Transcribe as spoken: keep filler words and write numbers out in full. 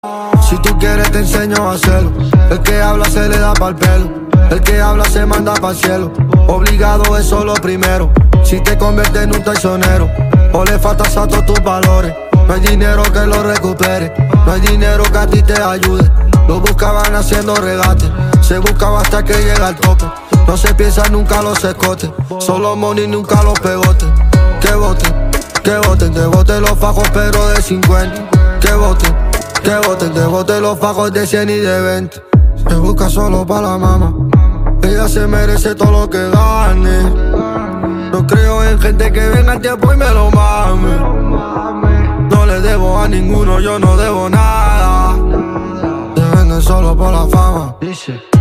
Si tú quieres te enseño a hacerlo. El que habla se le da pa'l pelo. El que habla se manda pa'l cielo. Obligado es solo primero. Si te conviertes en un traicionero o le faltas a todos tus valores, no hay dinero que lo recupere. No hay dinero que a ti te ayude. Lo buscaban haciendo regate. Se buscaba hasta que llega el tope. No se piensa nunca los escotes. Solo money, nunca los pegotes. Que voten, que voten, que voten los fajos pero de cincuenta. Que voten, que voten, que voten los fajos de cien y de veinte. Se busca solo pa' la mama. Ella se merece todo lo que gane. No creo en gente que venga al tiempo y me lo mame. No le debo a ninguno, yo no debo nada. Te venden solo por la fama. Dice